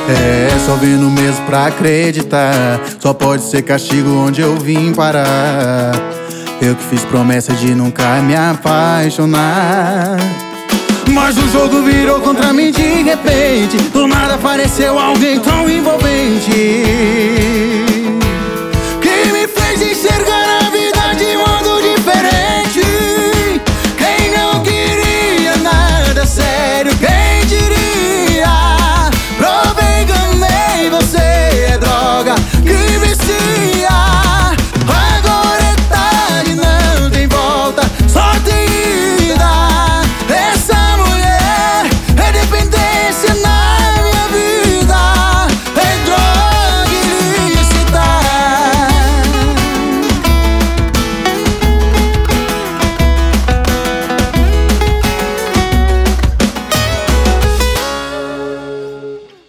É, só vendo mesmo pra acreditar. Só pode ser castigo onde eu vim parar. Eu que fiz promessa de nunca me apaixonar, mas o jogo virou contra mim de repente. Do nada apareceu alguém tão envolvente.